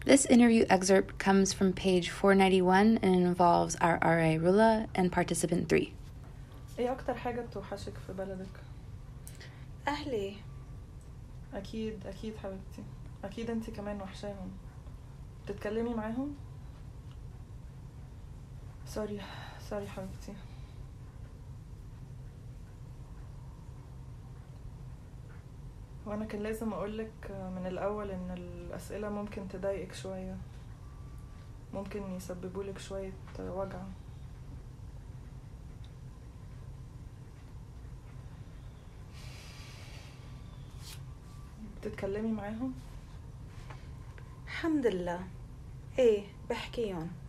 This interview excerpt comes from page 491 and involves our RA Rula and participant 3. ايه اكتر حاجة بتوحشك في بلدك؟ اهلي. اكيد حبيبتي، اكيد انتي كمان وحشاهم. بتتكلمي معاهم؟ سوري حبيبتي. وانا كان لازم اقولك من الاول ان الاسئلة ممكن تضايقك شوية، ممكن يسببولك شوية وجع. بتتكلمي معاهم؟ الحمد لله، ايه بحكيهم.